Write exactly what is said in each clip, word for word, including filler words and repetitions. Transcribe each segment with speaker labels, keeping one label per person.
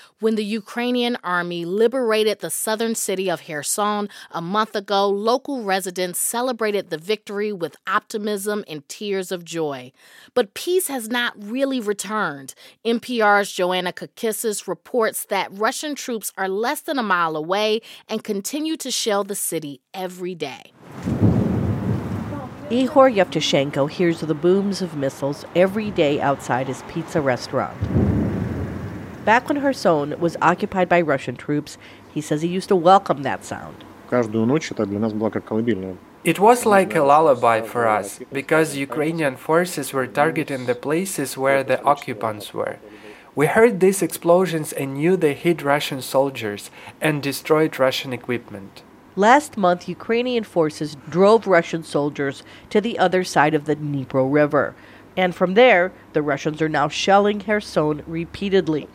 Speaker 1: When the Ukrainian army liberated the southern city of Kherson a month ago, local residents celebrated the victory with optimism and tears of joy. But peace has not really returned. N P R's Joanna Kakissis reports that Russian troops are less than a mile away and continue to shell the city every day.
Speaker 2: Ihor Yevtushenko hears the booms of missiles every day outside his pizza restaurant. Back when Kherson was occupied by Russian troops, he says he used to welcome that sound.
Speaker 3: It was like a lullaby for us, because Ukrainian forces were targeting the places where the occupants were. We heard these explosions and knew they hit Russian soldiers and destroyed Russian equipment.
Speaker 2: Last month, Ukrainian forces drove Russian soldiers to the other side of the Dnipro River. And from there, the Russians are now shelling Kherson repeatedly.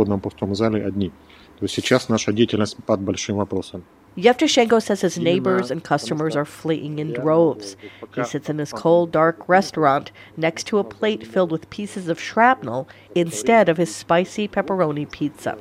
Speaker 2: Yevtushenko says his neighbors and customers are fleeing in droves. He sits in his cold, dark restaurant next to a plate filled with pieces of shrapnel instead of his spicy pepperoni pizza.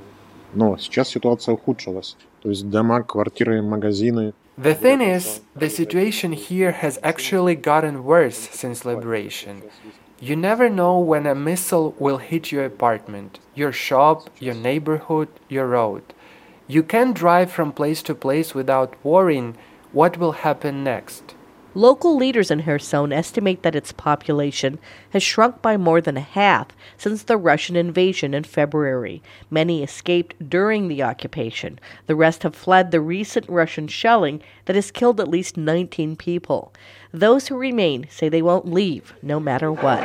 Speaker 3: The thing is, the situation here has actually gotten worse since liberation. You never know when a missile will hit your apartment, your shop, your neighborhood, your road. You can't drive from place to place without worrying what will happen next.
Speaker 2: Local leaders in Kherson estimate that its population has shrunk by more than half since the Russian invasion in February. Many escaped during the occupation. The rest have fled the recent Russian shelling that has killed at least nineteen people. Those who remain say they won't leave, no matter what.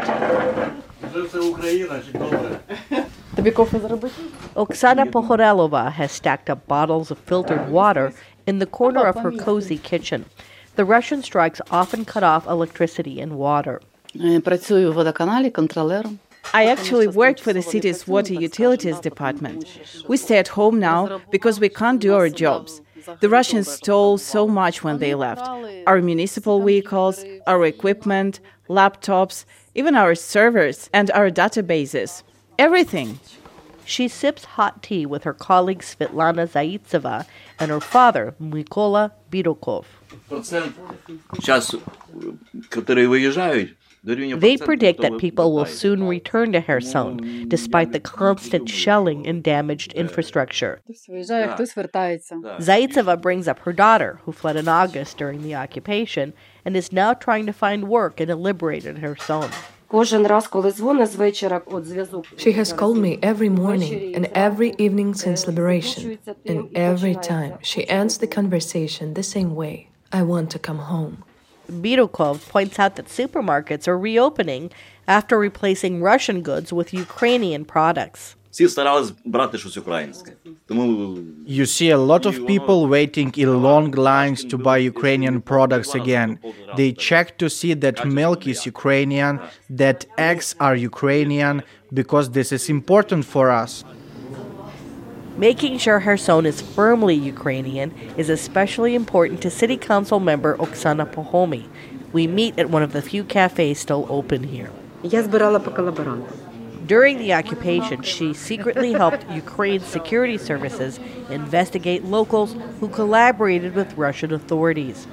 Speaker 2: Oksana Pohorelova has stacked up bottles of filtered water in the corner of her cozy kitchen. The Russian strikes often cut off electricity and water.
Speaker 4: I actually worked for the city's water utilities department. We stay at home now because we can't do our jobs. The Russians stole so much when they left. Our municipal vehicles, our equipment, laptops, even our servers and our databases. Everything.
Speaker 2: She sips hot tea with her colleague Svetlana Zaitseva and her father, Mykola Bidokov. They predict that people will soon return to Kherson, despite the constant shelling and damaged infrastructure. Zaitseva brings up her daughter, who fled in August during the occupation, and is now trying to find work in a liberated Kherson.
Speaker 5: She has called me every morning and every evening since liberation, and every time she ends the conversation the same way: I want to come home.
Speaker 2: Bidokov points out that supermarkets are reopening after replacing Russian goods with Ukrainian products.
Speaker 6: You see a lot of people waiting in long lines to buy Ukrainian products again. They check to see that milk is Ukrainian, that eggs are Ukrainian, because this is important for us.
Speaker 2: Making sure Kherson is firmly Ukrainian is especially important to City Council member Oksana Pohomy. We meet at one of the few cafes still open here. During the occupation, she secretly helped Ukraine's security services investigate locals who collaborated with Russian authorities.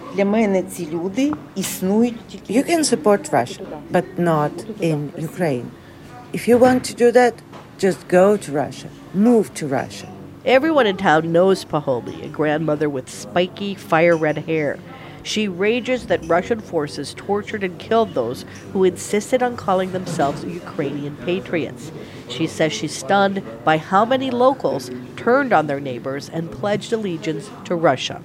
Speaker 7: You can support Russia, but not in Ukraine. If you want to do that, just go to Russia, move to Russia.
Speaker 2: Everyone in town knows Pohomy, a grandmother with spiky, fire-red hair. She rages that Russian forces tortured and killed those who insisted on calling themselves Ukrainian patriots. She says she's stunned by how many locals turned on their neighbors and pledged allegiance to Russia.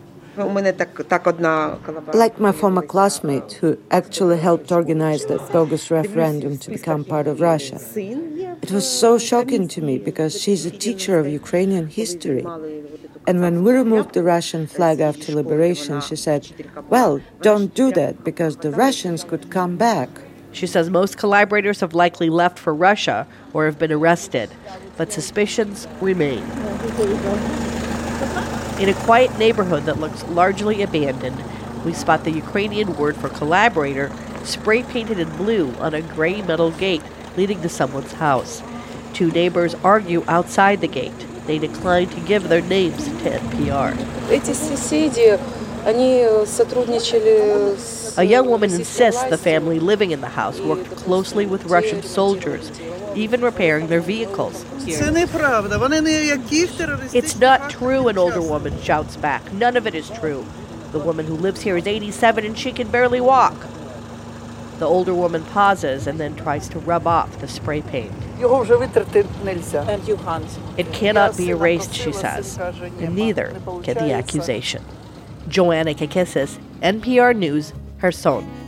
Speaker 7: Like my former classmate, who actually helped organize the bogus referendum to become part of Russia. It was so shocking to me because she's a teacher of Ukrainian history. And when we removed the Russian flag after liberation, she said, well, don't do that because the Russians could come back.
Speaker 2: She says most collaborators have likely left for Russia or have been arrested, but suspicions remain. In a quiet neighborhood that looks largely abandoned, we spot the Ukrainian word for collaborator spray-painted in blue on a gray metal gate leading to someone's house. Two neighbors argue outside the gate. They declined to give their names to N P R. A young woman insists the family living in the house worked closely with Russian soldiers, even repairing their vehicles. It's not true, an older woman shouts back. None of it is true. The woman who lives here is eighty-seven and she can barely walk. The older woman pauses and then tries to rub off the spray paint. It cannot be erased, she says, and neither can the accusation. Joanna Kakissis, N P R News, Kherson.